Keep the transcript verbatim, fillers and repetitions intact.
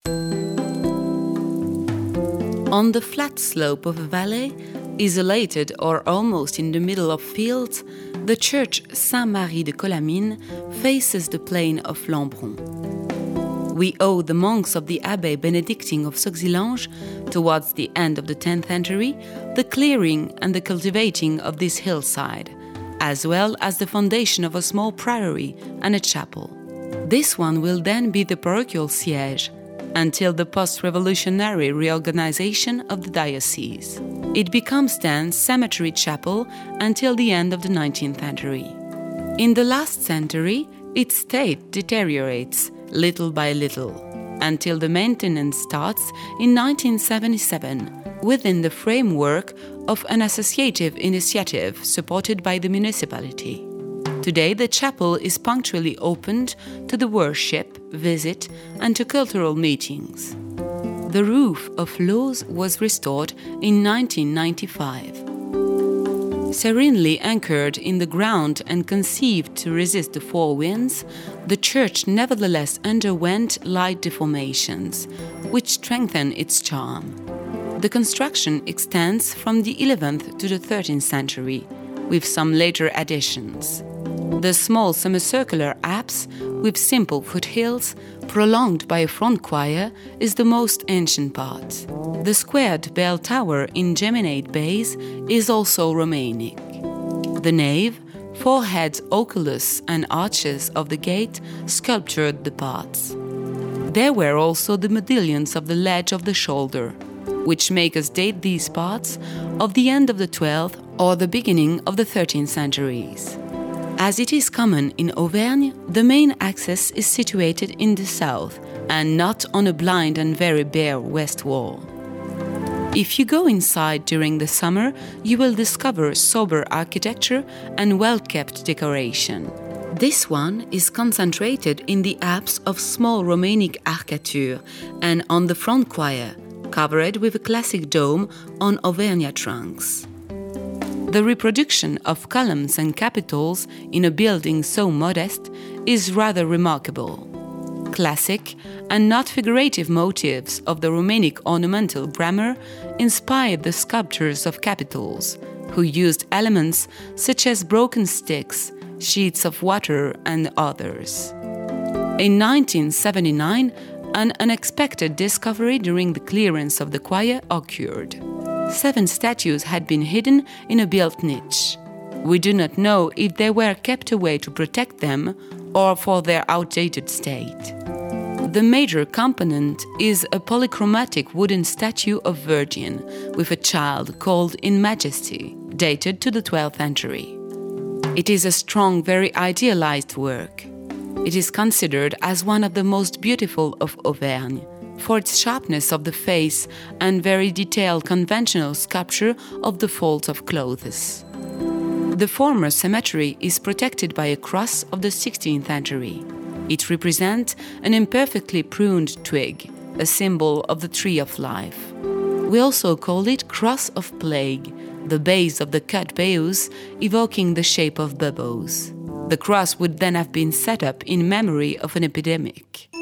On the flat slope of a valley, isolated or almost in the middle of fields, the church Saint-Marie de Colamine faces the plain of Lambron. We owe the monks of the Abbey Benedictine of Sauxillanges, towards the end of the tenth century, the clearing and the cultivating of this hillside, as well as the foundation of a small priory and a chapel. This one will then be the parochial siège, until the post-revolutionary reorganization of the diocese. It becomes then cemetery chapel until the end of the nineteenth century. In the last century, its state deteriorates little by little, until the maintenance starts in nineteen seventy-seven, within the framework of an associative initiative supported by the municipality. Today, the chapel is punctually opened to the worship, visit, and to cultural meetings. The roof of Loos was restored in nineteen ninety-five. Serenely anchored in the ground and conceived to resist the four winds, the church nevertheless underwent light deformations, which strengthened its charm. The construction extends from the eleventh to the thirteenth century, with some later additions. The small semicircular apse, with simple foothills, prolonged by a front choir, is the most ancient part. The squared bell tower in geminate base is also Romanic. The nave, four heads oculus and arches of the gate sculptured the parts. There were also the modillions of the ledge of the shoulder, which make us date these parts of the end of the twelfth or the beginning of the thirteenth centuries. As it is common in Auvergne, the main access is situated in the south and not on a blind and very bare west wall. If you go inside during the summer, you will discover sober architecture and well-kept decoration. This one is concentrated in the apse of small Romanic arcature and on the front choir, covered with a classic dome on Auvergnat trunks. The reproduction of columns and capitals in a building so modest is rather remarkable. Classic and not figurative motifs of the Romanic ornamental grammar inspired the sculptors of capitals, who used elements such as broken sticks, sheets of water, and others. In nineteen seventy-nine, an unexpected discovery during the clearance of the choir occurred. Seven statues had been hidden in a built niche. We do not know if they were kept away to protect them or for their outdated state. The major component is a polychromatic wooden statue of Virgin with a child called In Majesty, dated to the twelfth century. It is a strong, very idealized work. It is considered as one of the most beautiful of Auvergne, for its sharpness of the face and very detailed conventional sculpture of the folds of clothes. The former cemetery is protected by a cross of the sixteenth century. It represents an imperfectly pruned twig, a symbol of the tree of life. We also call it Cross of Plague, the base of the cut bayous evoking the shape of buboes. The cross would then have been set up in memory of an epidemic.